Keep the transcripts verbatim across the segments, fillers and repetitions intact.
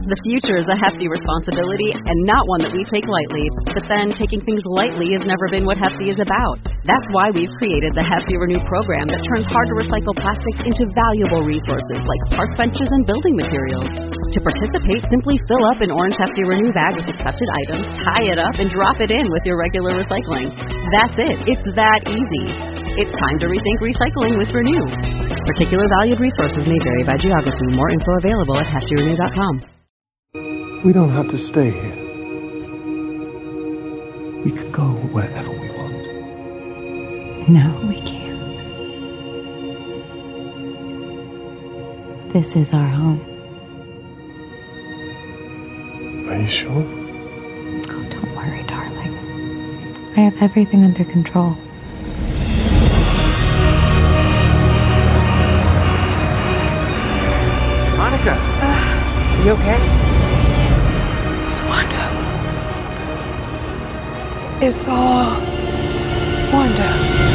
The future is a hefty responsibility and not one that we take lightly. But then, taking things lightly has never been what Hefty is about. That's why we've created the Hefty Renew program that turns hard-to-recycle plastics into valuable resources like park benches and building materials. To participate, simply fill up an orange Hefty Renew bag with accepted items, tie it up, and drop it in with your regular recycling. That's it. It's that easy. It's time to rethink recycling with Renew. Particular valued resources may vary by geography. More info available at hefty renew dot com. We don't have to stay here. We could go wherever we want. No, we can't. This is our home. Are you sure? Oh, don't worry, darling. I have everything under control. Monica, uh, you okay? It's Wanda. It's all Wanda.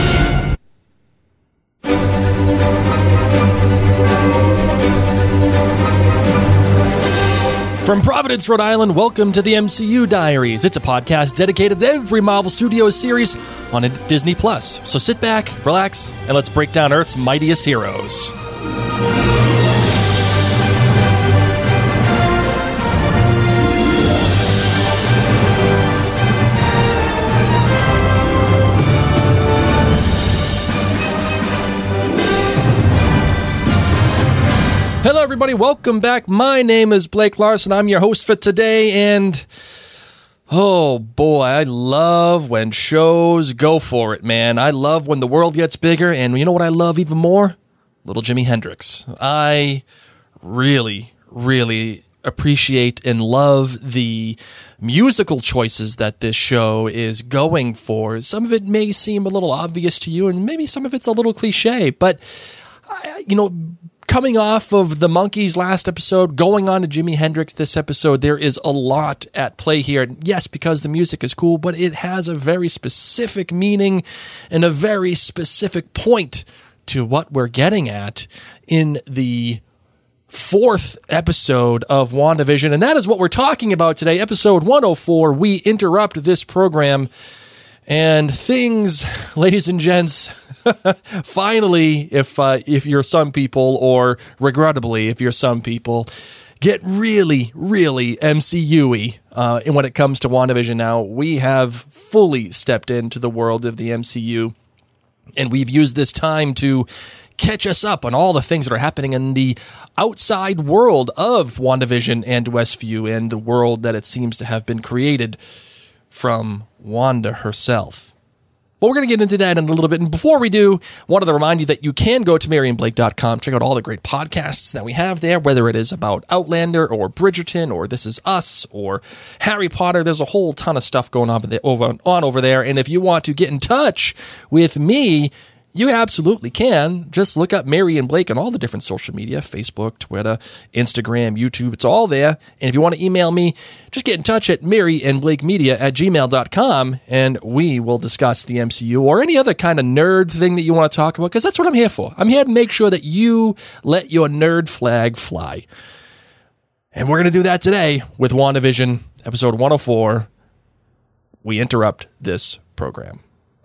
From Providence, Rhode Island, welcome to the M C U Diaries. It's a podcast dedicated to every Marvel Studios series on Disney Plus. So sit back, relax, and let's break down Earth's mightiest heroes. Hello, everybody. Welcome back. My name is Blake Larson. I'm your host for today, and oh boy, I love when shows go for it, man. I love when the world gets bigger, and you know what I love even more? Little Jimi Hendrix. I really, really appreciate and love the musical choices that this show is going for. Some of it may seem a little obvious to you, and maybe some of it's a little cliche, but, I, you know, coming off of the Monkees last episode, going on to Jimi Hendrix this episode, there is a lot at play here. Yes, because the music is cool, but it has a very specific meaning and a very specific point to what we're getting at in the fourth episode of WandaVision. And that is what we're talking about today. Episode one oh four, we interrupt this program. And things, ladies and gents, finally, if uh, if you're some people, or regrettably, if you're some people, get really, really M C U-y uh, when it comes to WandaVision now. We have fully stepped into the world of the M C U, and we've used this time to catch us up on all the things that are happening in the outside world of WandaVision and Westview, and the world that it seems to have been created from Wanda herself. But we're going to get into that in a little bit. And before we do, I wanted to remind you that you can go to Mary and Blake dot com, check out all the great podcasts that we have there, whether it is about Outlander or Bridgerton or This Is Us or Harry Potter. There's a whole ton of stuff going on over, on over there. And if you want to get in touch with me, you absolutely can. Just look up Mary and Blake on all the different social media, Facebook, Twitter, Instagram, YouTube. It's all there. And if you want to email me, just get in touch at maryandblakemedia at gmail dot com, and we will discuss the M C U or any other kind of nerd thing that you want to talk about, because that's what I'm here for. I'm here to make sure that you let your nerd flag fly. And we're going to do that today with WandaVision, episode one oh four. We interrupt this program.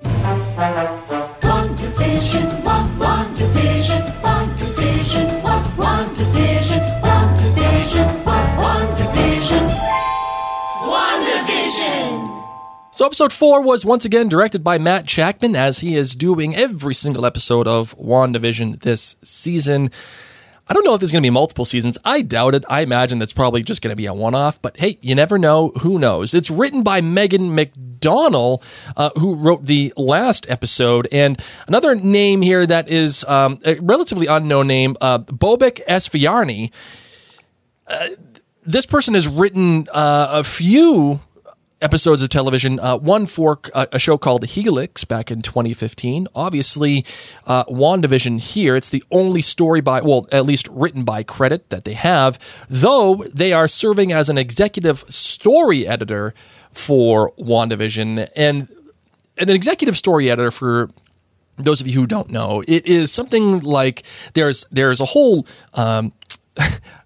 WandaVision, what WandaVision, WandaVision, what WandaVision, WandaVision, what WandaVision, WandaVision. So episode four was once again directed by Matt Shakman, as he is doing every single episode of WandaVision this season. I don't know if there's going to be multiple seasons. I doubt it. I imagine that's probably just going to be a one-off. But hey, you never know. Who knows? It's written by Megan McDonnell, uh, who wrote the last episode. And another name here that is um, a relatively unknown name, uh, Bobek Esfiarni. Uh, this person has written uh, a few episodes of television, uh, one for a, a show called Helix back in twenty fifteen. Obviously, uh, WandaVision here, it's the only story by, well, at least written by credit that they have, though they are serving as an executive story editor for WandaVision. And an executive story editor, for those of you who don't know, it is something like there's there's a whole... Um,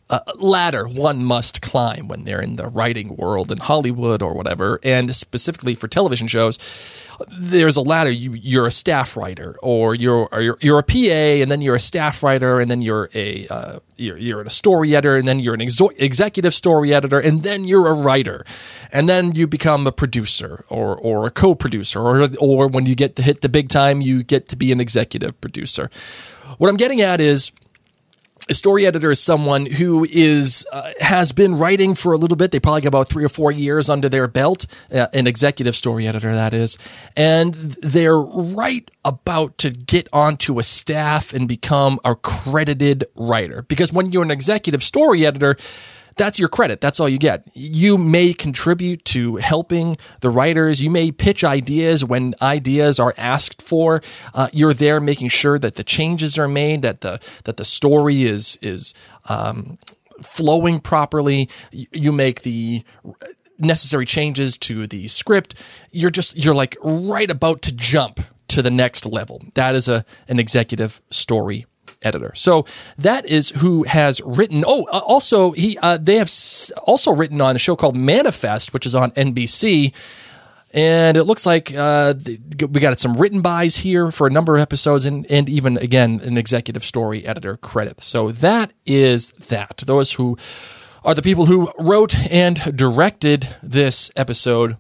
uh, ladder one must climb when they're in the writing world in Hollywood or whatever, and specifically for television shows. There's a ladder. You, you're a staff writer, or you're or you're, you're a P A, and then you're a staff writer, and then you're a uh, you're, you're a story editor, and then you're an exo- executive story editor, and then you're a writer, and then you become a producer or or a co-producer, or or when you get to hit the big time, you get to be an executive producer. What I'm getting at is, a story editor is someone who is uh, has been writing for a little bit. They probably got about three or four years under their belt, uh, an executive story editor, that is. And they're right about to get onto a staff and become a credited writer. Because when you're an executive story editor, that's your credit. That's all you get. You may contribute to helping the writers. You may pitch ideas when ideas are asked for. Uh, you're there making sure that the changes are made, that the that the story is is um, flowing properly. You make the necessary changes to the script. You're just you're like right about to jump to the next level. That is a an executive story editor. So that is who has written. Oh, uh, also he uh, they have s- also written on a show called Manifest, which is on N B C, and it looks like uh, we got some written bys here for a number of episodes, and and even again an executive story editor credit. So that is that. Those who are the people who wrote and directed this episode.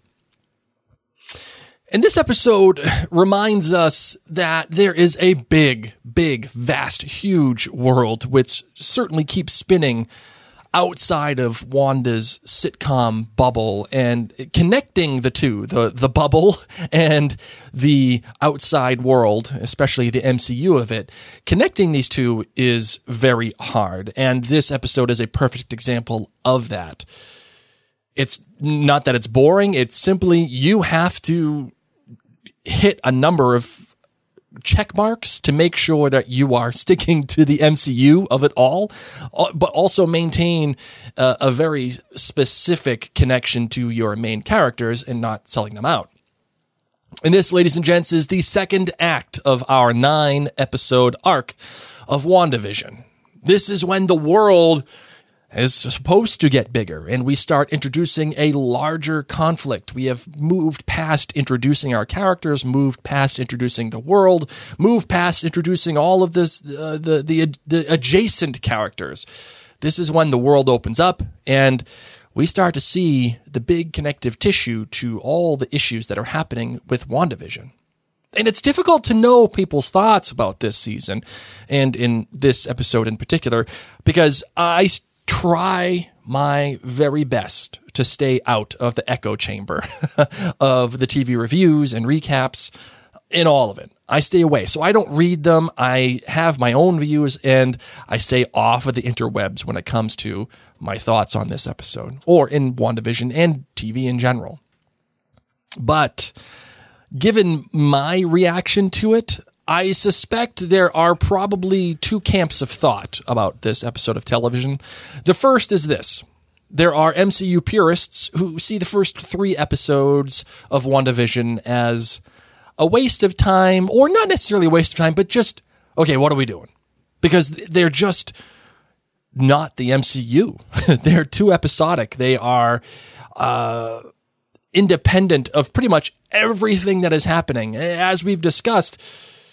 And this episode reminds us that there is a big, big, vast, huge world which certainly keeps spinning outside of Wanda's sitcom bubble, and connecting the two, the, the bubble and the outside world, especially the M C U of it, connecting these two is very hard. And this episode is a perfect example of that. It's not that it's boring. It's simply you have to hit a number of check marks to make sure that you are sticking to the M C U of it all, but also maintain uh, a very specific connection to your main characters and not selling them out. And this, ladies and gents, is the second act of our nine-episode arc of WandaVision. This is when the world is supposed to get bigger, and we start introducing a larger conflict. We have moved past introducing our characters, moved past introducing the world, moved past introducing all of this, uh, the, the the adjacent characters. This is when the world opens up, and we start to see the big connective tissue to all the issues that are happening with WandaVision. And it's difficult to know people's thoughts about this season, and in this episode in particular, because I try my very best to stay out of the echo chamber of the T V reviews and recaps in all of it. I stay away. So I don't read them. I have my own views, and I stay off of the interwebs when it comes to my thoughts on this episode, or in WandaVision and T V in general. But given my reaction to it, I suspect there are probably two camps of thought about this episode of television. The first is this. There are M C U purists who see the first three episodes of WandaVision as a waste of time, or not necessarily a waste of time, but just, okay, what are we doing? Because they're just not the M C U. They're too episodic. They are uh, independent of pretty much everything that is happening. As we've discussed,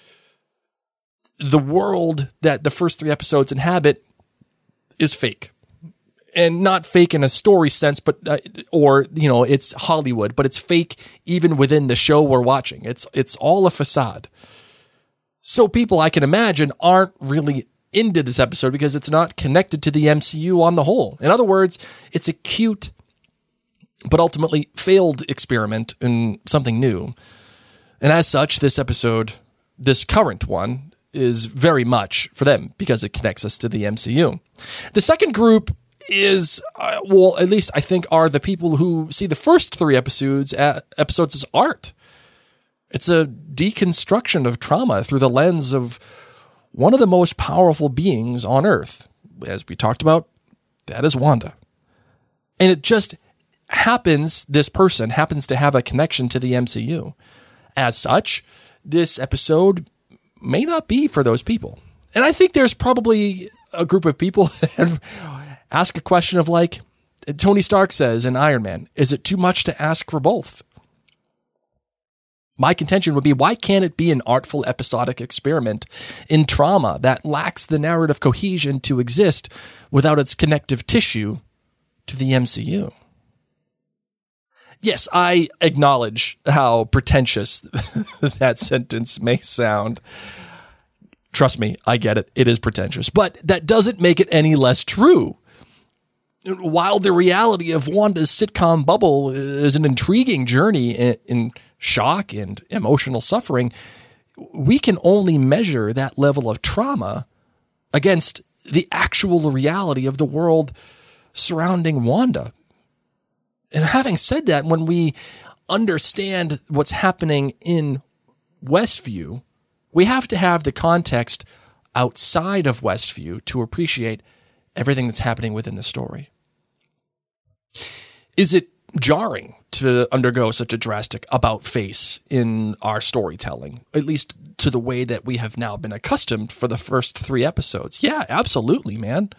the world that the first three episodes inhabit is fake. And not fake in a story sense, but uh, or you know, it's Hollywood, but it's fake even within the show we're watching. It's it's all a facade. So people, I can imagine, aren't really into this episode because it's not connected to the M C U on the whole. In other words, it's a cute but ultimately failed experiment in something new. And as such, this episode, this current one, is very much for them because it connects us to the M C U. The second group is, uh, well, at least I think, are the people who see the first three episodes uh, episodes as art. It's a deconstruction of trauma through the lens of one of the most powerful beings on Earth. As we talked about, that is Wanda. And it just happens, this person happens to have a connection to the M C U. As such, this episode may not be for those people. And I think there's probably a group of people that Ask a question of like, Tony Stark says in Iron Man, is it too much to ask for both? My contention would be, why can't it be an artful episodic experiment in trauma that lacks the narrative cohesion to exist without its connective tissue to the M C U? Yes, I acknowledge how pretentious that sentence may sound. Trust me, I get it. It is pretentious. But that doesn't make it any less true. While the reality of Wanda's sitcom bubble is an intriguing journey in, in shock and emotional suffering, we can only measure that level of trauma against the actual reality of the world surrounding Wanda. And having said that, when we understand what's happening in Westview, we have to have the context outside of Westview to appreciate everything that's happening within the story. Is it jarring to undergo such a drastic about-face in our storytelling, at least to the way that we have now been accustomed for the first three episodes? Yeah, absolutely, man.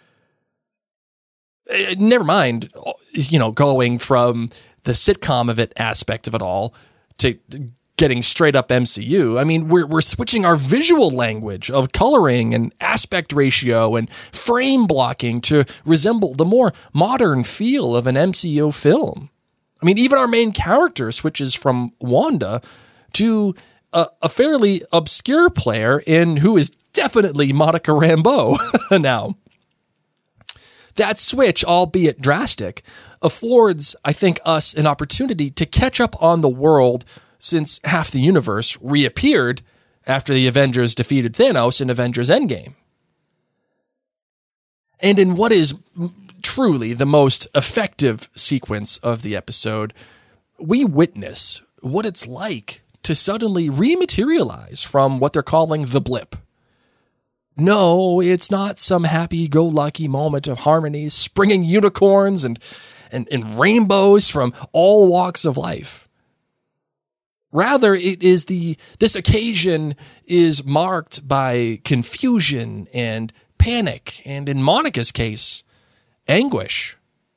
Never mind, you know, going from the sitcom of it aspect of it all to getting straight up M C U. I mean, we're we're switching our visual language of coloring and aspect ratio and frame blocking to resemble the more modern feel of an M C U film. I mean, even our main character switches from Wanda to a, a fairly obscure player in who is definitely Monica Rambeau now. That switch, albeit drastic, affords, I think, us an opportunity to catch up on the world since half the universe reappeared after the Avengers defeated Thanos in Avengers Endgame. And in what is truly the most effective sequence of the episode, we witness what it's like to suddenly rematerialize from what they're calling the blip. No, it's not some happy-go-lucky moment of harmony, springing unicorns and, and, and rainbows from all walks of life. Rather, it is the this occasion is marked by confusion and panic, and in Monica's case, anguish.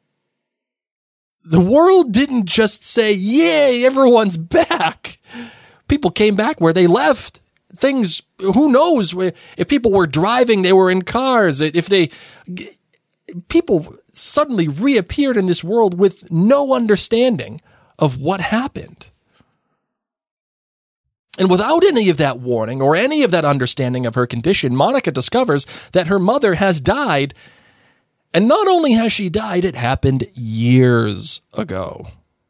The world didn't just say, yay, everyone's back. People came back where they left. Things, who knows, if people were driving, they were in cars. If they, people suddenly reappeared in this world with no understanding of what happened. And without any of that warning or any of that understanding of her condition, Monica discovers that her mother has died. And not only has she died, it happened years ago.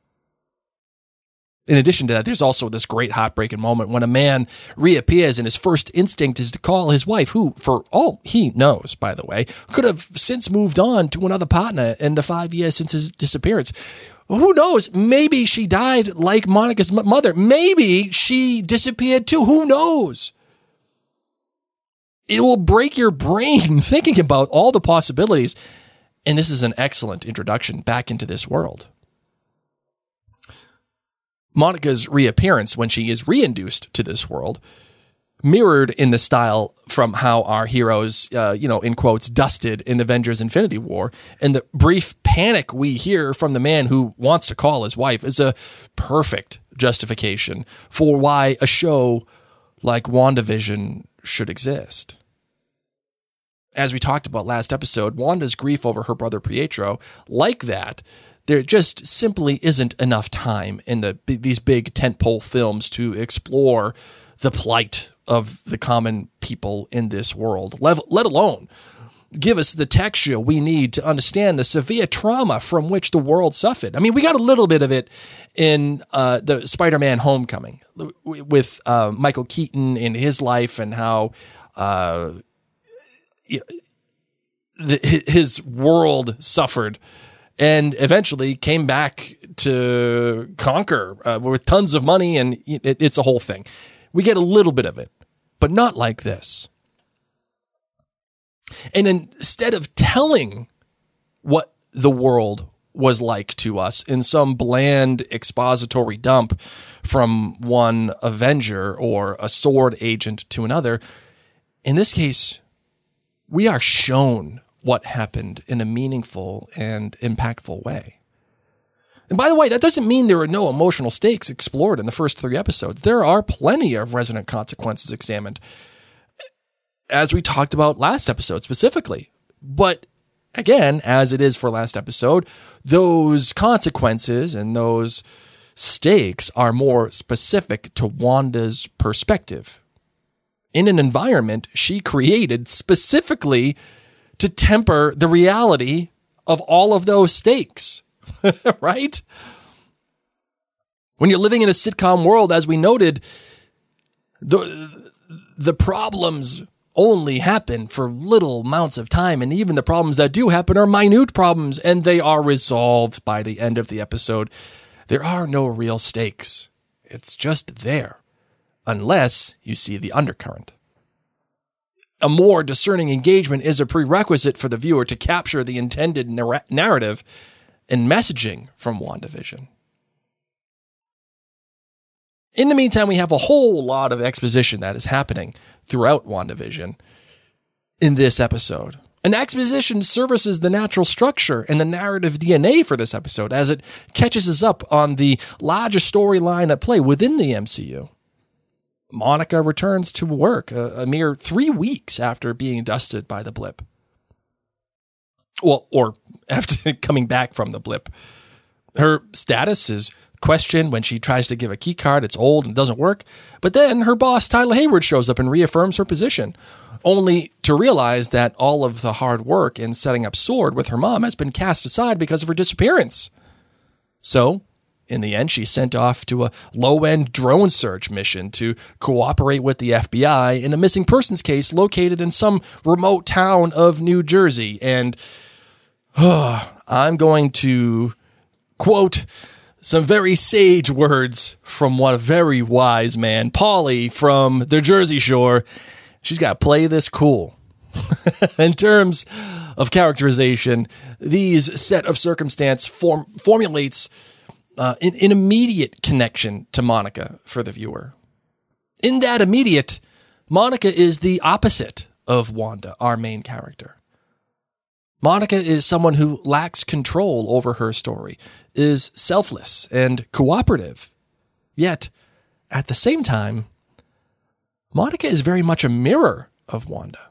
In addition to that, there's also this great heartbreaking moment when a man reappears and his first instinct is to call his wife, who, for all he knows, by the way, could have since moved on to another partner in the five years since his disappearance. Who knows? Maybe she died like Monica's mother. Maybe she disappeared too. Who knows? It will break your brain thinking about all the possibilities. And this is an excellent introduction back into this world. Monica's reappearance when she is reinduced to this world, mirrored in the style from how our heroes, uh, you know, in quotes, dusted in Avengers Infinity War, and the brief panic we hear from the man who wants to call his wife is a perfect justification for why a show like WandaVision should exist. As we talked about last episode, Wanda's grief over her brother Pietro, like that, there just simply isn't enough time in the these big tentpole films to explore the plight of the common people in this world, let alone give us the texture we need to understand the severe trauma from which the world suffered. I mean, we got a little bit of it in uh, the Spider-Man Homecoming with uh, Michael Keaton in his life and how uh, his world suffered and eventually came back to conquer uh, with tons of money, and it, it's a whole thing. We get a little bit of it, but not like this. And instead of telling what the world was like to us in some bland expository dump from one Avenger or a sword agent to another, in this case, we are shown what happened in a meaningful and impactful way. And by the way, that doesn't mean there are no emotional stakes explored in the first three episodes. There are plenty of resonant consequences examined, as we talked about last episode specifically. But again, as it is for last episode, those consequences and those stakes are more specific to Wanda's perspective in an environment she created specifically to temper the reality of all of those stakes, right? When you're living in a sitcom world, as we noted, the the problems only happen for little amounts of time, and even the problems that do happen are minute problems, and they are resolved by the end of the episode. There are no real stakes. It's just there, unless you see the undercurrent. A more discerning engagement is a prerequisite for the viewer to capture the intended nar- narrative and messaging from WandaVision. In the meantime, we have a whole lot of exposition that is happening throughout WandaVision in this episode. An exposition services the natural structure and the narrative D N A for this episode as it catches us up on the larger storyline at play within the M C U. Monica returns to work a, a mere three weeks after being dusted by the blip. Well, or after coming back from the blip. Her status is questioned when she tries to give a key card. It's old and doesn't work. But then her boss, Tyler Hayward, shows up and reaffirms her position, only to realize that all of the hard work in setting up S W O R D with her mom has been cast aside because of her disappearance. So, in the end, she's sent off to a low-end drone search mission to cooperate with the F B I in a missing persons case located in some remote town of New Jersey. And uh, I'm going to quote some very sage words from one very wise man, Paulie from the Jersey Shore. She's got to play this cool. In terms of characterization, these set of circumstance form, formulates uh, an, an immediate connection to Monica for the viewer. In that immediate, Monica is the opposite of Wanda, our main character. Monica is someone who lacks control over her story, is selfless and cooperative. Yet, at the same time, Monica is very much a mirror of Wanda.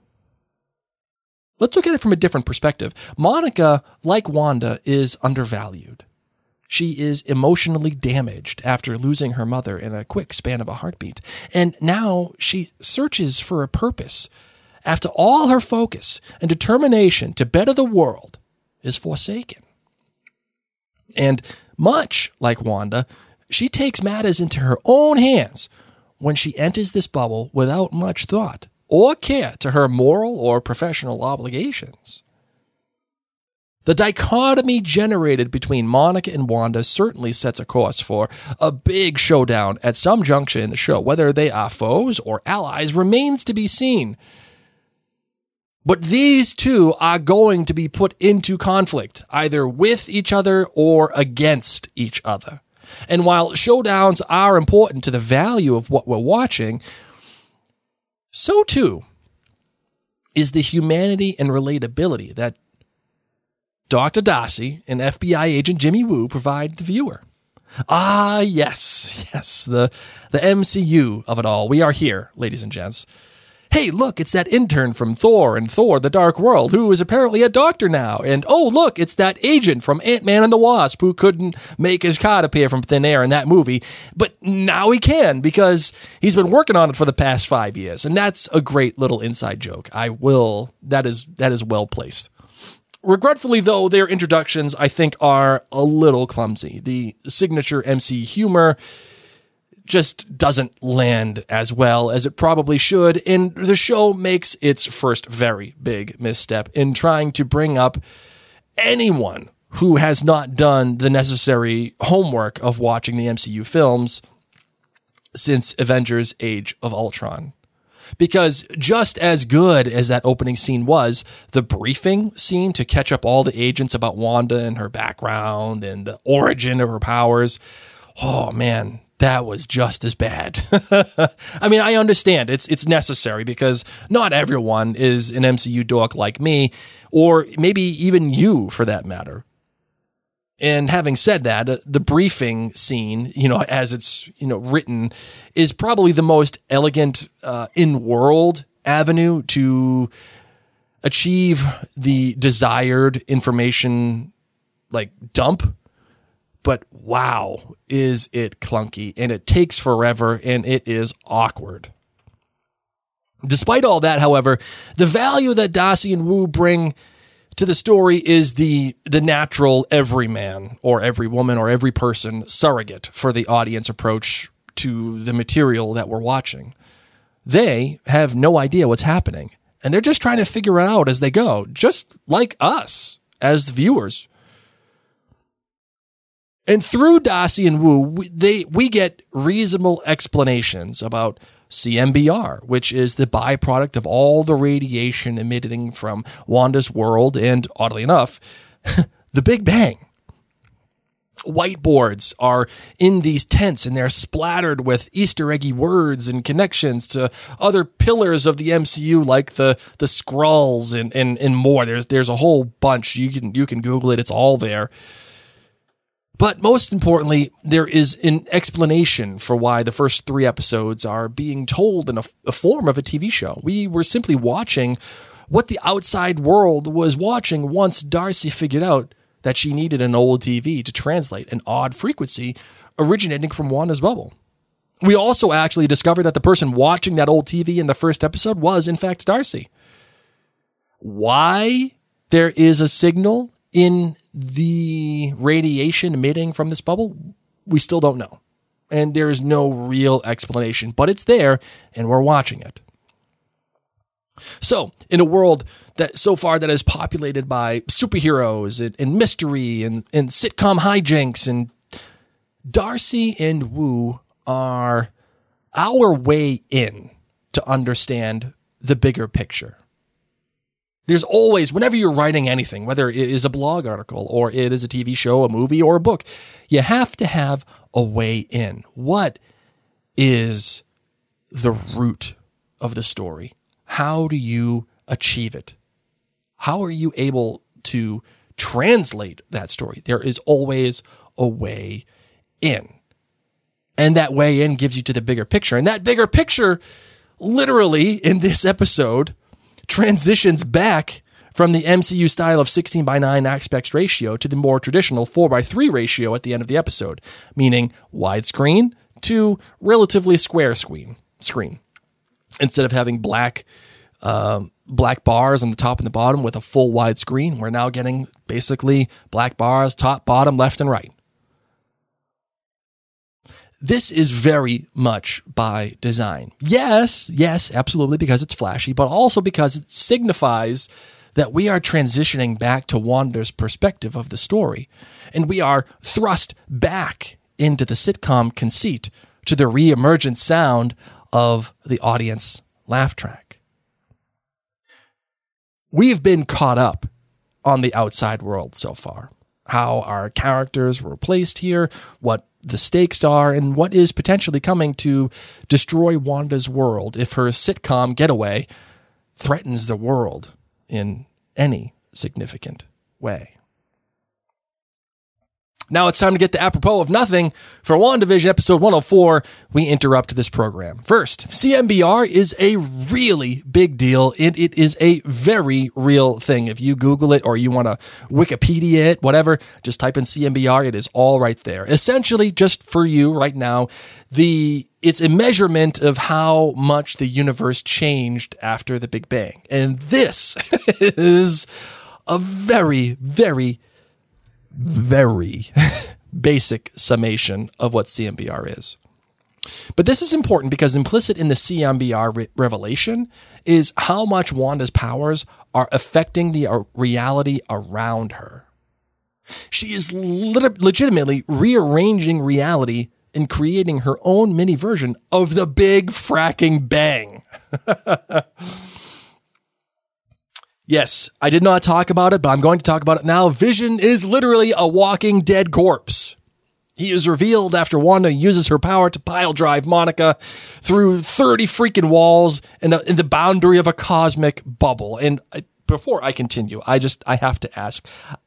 Let's look at it from a different perspective. Monica, like Wanda, is undervalued. She is emotionally damaged after losing her mother in a quick span of a heartbeat. And now she searches for a purpose after all her focus and determination to better the world is forsaken. And much like Wanda, she takes matters into her own hands when she enters this bubble without much thought or care to her moral or professional obligations. The dichotomy generated between Monica and Wanda certainly sets a course for a big showdown at some juncture in the show. Whether they are foes or allies remains to be seen. But these two are going to be put into conflict, either with each other or against each other. And while showdowns are important to the value of what we're watching, so too is the humanity and relatability that Doctor Darcy and F B I agent Jimmy Woo provide the viewer. Ah, yes, yes, the, the M C U of it all. We are here, ladies and gents. Hey, look, it's that intern from Thor and Thor, the Dark World, who is apparently a doctor now. And, oh, look, it's that agent from Ant-Man and the Wasp who couldn't make his card appear from thin air in that movie. But now he can because he's been working on it for the past five years. And that's a great little inside joke. I will, that is, that is well placed. Regretfully, though, their introductions, I think, are a little clumsy. The signature M C humor just doesn't land as well as it probably should, and the show makes its first very big misstep in trying to bring up anyone who has not done the necessary homework of watching the M C U films since Avengers Age of Ultron. Because just as good as that opening scene was, the briefing scene to catch up all the agents about Wanda and her background and the origin of her powers, oh man, that was just as bad. I mean, I understand it's it's necessary because not everyone is an M C U dork like me, or maybe even you for that matter. And having said that, the briefing scene, you know, as it's, you know, written, is probably the most elegant uh, in-world avenue to achieve the desired information, like, dump. But wow, is it clunky, and it takes forever, and it is awkward. Despite all that, however, the value that Darcy and Wu bring to the story is the the natural everyman or every woman or every person surrogate for the audience approach to the material that we're watching. They have no idea what's happening, and they're just trying to figure it out as they go, just like us as viewers. And through Darcy and Wu, we, they, we get reasonable explanations about C M B R, which is the byproduct of all the radiation emitting from Wanda's world and, oddly enough, the Big Bang. Whiteboards are in these tents, and they're splattered with Easter eggy words and connections to other pillars of the M C U, like the the Skrulls and, and, and more. There's there's a whole bunch. You can you can Google it. It's all there. But most importantly, there is an explanation for why the first three episodes are being told in a, a form of a T V show. We were simply watching what the outside world was watching once Darcy figured out that she needed an old T V to translate an odd frequency originating from Wanda's bubble. We also actually discovered that the person watching that old T V in the first episode was, in fact, Darcy. Why there is a signal in the radiation emitting from this bubble, we still don't know. And there is no real explanation, but it's there, and we're watching it. So, in a world that so far that is populated by superheroes and, and mystery and, and sitcom hijinks, and Darcy and Wu are our way in to understand the bigger picture. There's always, whenever you're writing anything, whether it is a blog article or it is a T V show, a movie, or a book, you have to have a way in. What is the root of the story? How do you achieve it? How are you able to translate that story? There is always a way in. And that way in gives you to the bigger picture. And that bigger picture, literally, in this episode, transitions back from the M C U style of sixteen by nine aspect ratio to the more traditional four by three ratio at the end of the episode, meaning widescreen to relatively square screen. screen. Instead of having black um, black bars on the top and the bottom with a full widescreen, we're now getting basically black bars, top, bottom, left, and right. This is very much by design. Yes, yes, absolutely, because it's flashy, but also because it signifies that we are transitioning back to Wanda's perspective of the story, and we are thrust back into the sitcom conceit to the re-emergent sound of the audience laugh track. We've been caught up on the outside world so far, how our characters were placed here, what the stakes are, and what is potentially coming to destroy Wanda's world if her sitcom getaway threatens the world in any significant way. Now it's time to get to apropos of nothing. For WandaVision episode one oh four, we interrupt this program. First, C M B R is a really big deal, and it is a very real thing. If you Google it or you want to Wikipedia it, whatever, just type in C M B R. It is all right there. Essentially, just for you right now, the it's a measurement of how much the universe changed after the Big Bang. And this is a very, very very basic summation of what C M B R is. But this is important because implicit in the C M B R re- revelation is how much Wanda's powers are affecting the uh, reality around her. She is lit- legitimately rearranging reality and creating her own mini version of the Big Fracking Bang. Yes, I did not talk about it, but I'm going to talk about it now. Vision is literally a walking dead corpse. He is revealed after Wanda uses her power to pile drive Monica through thirty freaking walls in, a, in the boundary of a cosmic bubble. And I, before I continue, I just, I have to ask,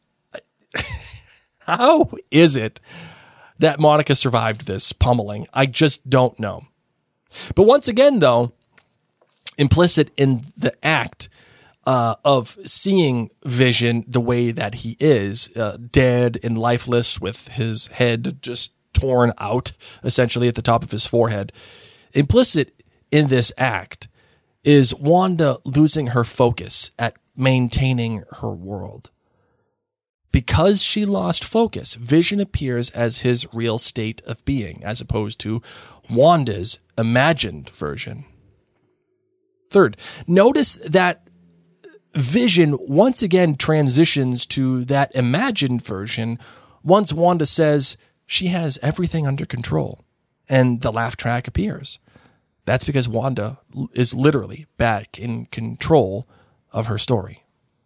how is it that Monica survived this pummeling? I just don't know. But once again, though, implicit in the act uh, of seeing Vision the way that he is, uh, dead and lifeless with his head just torn out, essentially at the top of his forehead, implicit in this act is Wanda losing her focus at maintaining her world. Because she lost focus, Vision appears as his real state of being, as opposed to Wanda's imagined version. Third, notice that Vision once again transitions to that imagined version once Wanda says she has everything under control and the laugh track appears. That's because Wanda is literally back in control of her story.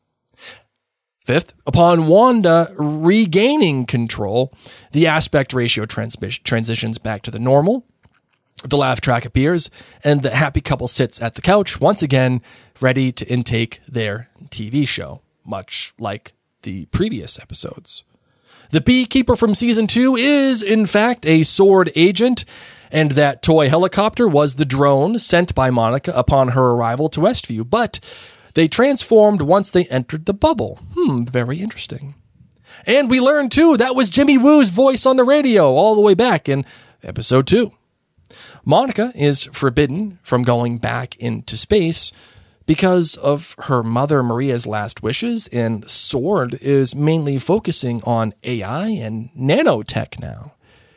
Fifth, upon Wanda regaining control, the aspect ratio transmis- transitions back to the normal. The laugh track appears, and the happy couple sits at the couch, once again, ready to intake their T V show, much like the previous episodes. The beekeeper from season two is, in fact, a sword agent, and that toy helicopter was the drone sent by Monica upon her arrival to Westview, but they transformed once they entered the bubble. Hmm, very interesting. And we learned, too, that was Jimmy Woo's voice on the radio all the way back in episode two. Monica is forbidden from going back into space because of her mother Maria's last wishes, and S W O R D is mainly focusing on A I and nanotech now.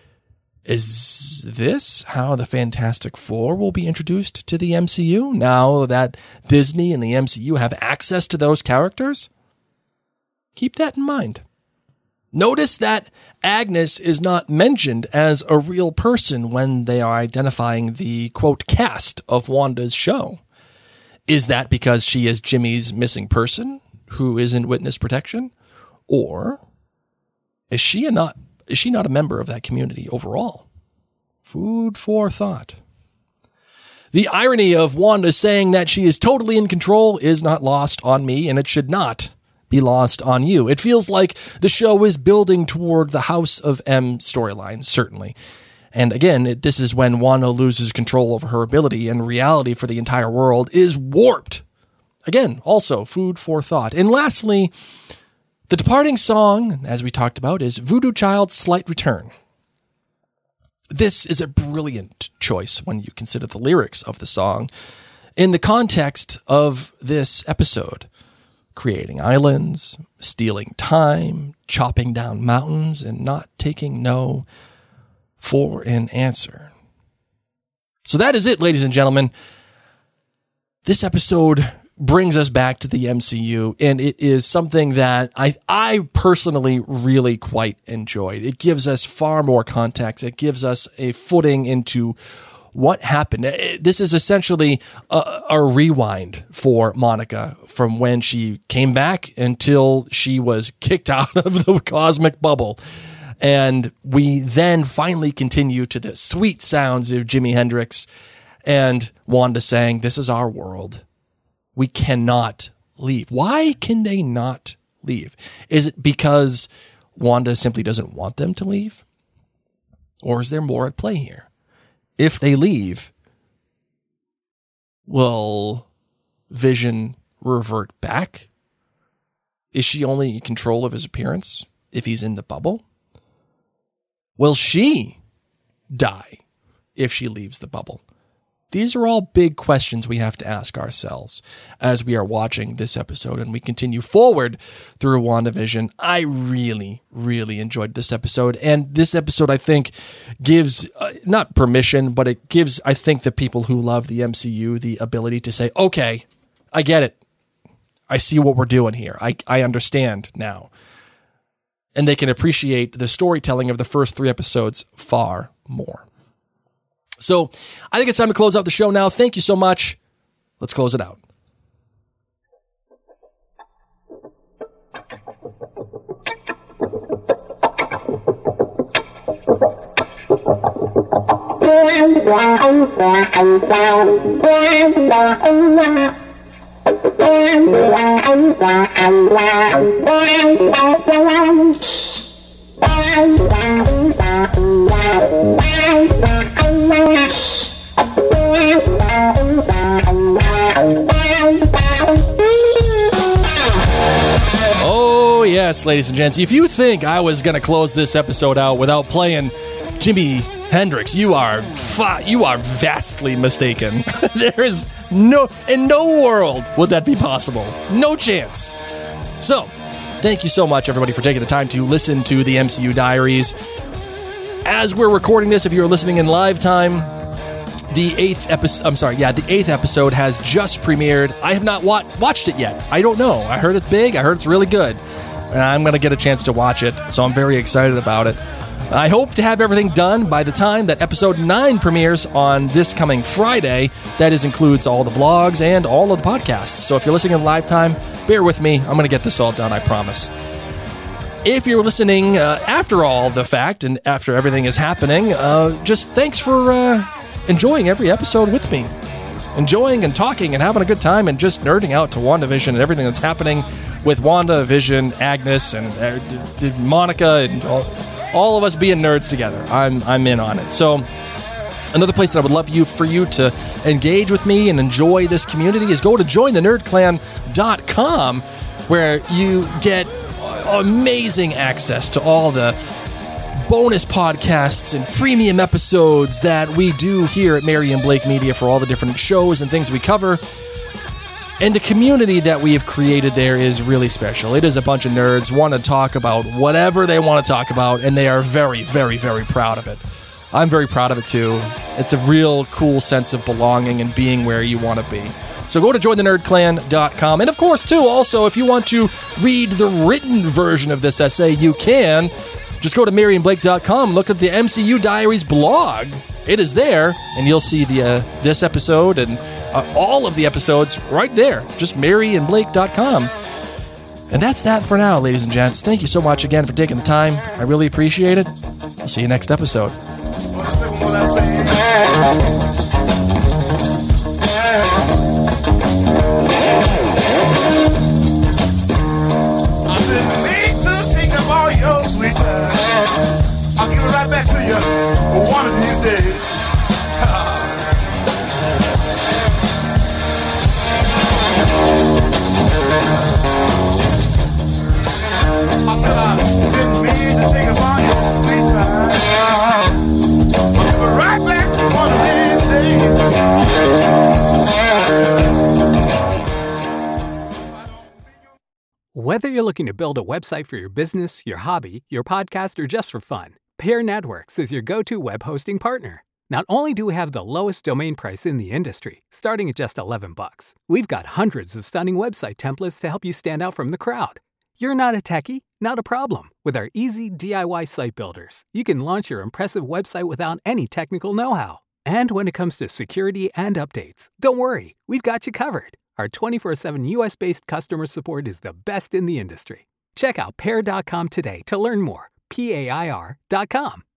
Is this how the Fantastic Four will be introduced to the M C U now that Disney and the M C U have access to those characters? Keep that in mind. Notice that Agnes is not mentioned as a real person when they are identifying the, quote, cast of Wanda's show. Is that because she is Jimmy's missing person who is in witness protection? Or is she a not is she not a member of that community overall? Food for thought. The irony of Wanda saying that she is totally in control is not lost on me, and it should not be lost on you. It feels like the show is building toward the House of M storyline, certainly. And again, it, this is when Wanda loses control over her ability, and reality for the entire world is warped. Again, also food for thought. And lastly, the departing song, as we talked about, is Voodoo Child's Slight Return. This is a brilliant choice when you consider the lyrics of the song in the context of this episode. Creating islands, stealing time, chopping down mountains, and not taking no for an answer. So that is it, ladies and gentlemen. This episode brings us back to the M C U, and it is something that I I personally really quite enjoyed. It gives us far more context. It gives us a footing into what happened. This is essentially a, a rewind for Monica from when she came back until she was kicked out of the cosmic bubble. And we then finally continue to the sweet sounds of Jimi Hendrix and Wanda saying, "This is our world. We cannot leave." Why can they not leave? Is it because Wanda simply doesn't want them to leave? Or is there more at play here? If they leave, will Vision revert back? Is she only in control of his appearance if he's in the bubble? Will she die if she leaves the bubble? These are all big questions we have to ask ourselves as we are watching this episode and we continue forward through WandaVision. I really, really enjoyed this episode. And this episode, I think, gives, uh, not permission, but it gives, I think, the people who love the M C U the ability to say, okay, I get it. I see what we're doing here. I, I understand now. And they can appreciate the storytelling of the first three episodes far more. So I think it's time to close out the show now. Thank you so much. Let's close it out. Oh, yes, ladies and gents. If you think I was going to close this episode out without playing Jimi Hendrix, you are fa- you are vastly mistaken. There is no, in no world would that be possible. No chance. So, thank you so much, everybody, for taking the time to listen to the M C U Diaries. As we're recording this, if you're listening in live time, the eighth episode, I'm sorry, yeah, the eighth episode has just premiered. I have not wa- watched it yet. I don't know. I heard it's big. I heard it's really good. And I'm going to get a chance to watch it, so I'm very excited about it. I hope to have everything done by the time that episode nine premieres on this coming Friday. That is includes all the blogs and all of the podcasts. So if you're listening in live time, bear with me. I'm going to get this all done, I promise. If you're listening uh, after all the fact and after everything is happening, uh, just thanks for uh, enjoying every episode with me. Enjoying and talking and having a good time and just nerding out to WandaVision and everything that's happening with WandaVision, Agnes, and uh, d- d- Monica, and all, all of us being nerds together. I'm I'm in on it. So another place that I would love you for you to engage with me and enjoy this community is go to join the nerd clan dot com, where you get amazing access to all the bonus podcasts and premium episodes that we do here at Mary and Blake Media for all the different shows and things we cover. And the community that we have created there is really special. It is a bunch of nerds want to talk about whatever they want to talk about, and they are very, very, very proud of it. I'm very proud of it too. It's a real cool sense of belonging and being where you want to be. So go to join the nerd clan dot com. And of course, too, also, if you want to read the written version of this essay, you can. Just go to Mary and Blake dot com, look at the M C U Diaries blog. It is there, and you'll see the uh, this episode and uh, all of the episodes right there. Just Mary and Blake dot com. And that's that for now, ladies and gents. Thank you so much again for taking the time. I really appreciate it. I'll see you next episode. All your sweet time, I'll give it right back to you one of these days. I said I didn't mean to take up all your sweet time. I'll give it right back one of these days. Whether you're looking to build a website for your business, your hobby, your podcast, or just for fun, Pair Networks is your go-to web hosting partner. Not only do we have the lowest domain price in the industry, starting at just eleven bucks, we've got hundreds of stunning website templates to help you stand out from the crowd. You're not a techie? Not a problem. With our easy D I Y site builders, you can launch your impressive website without any technical know-how. And when it comes to security and updates, don't worry, we've got you covered. Our twenty-four seven U S-based customer support is the best in the industry. Check out pair dot com today to learn more. P A I R dot com.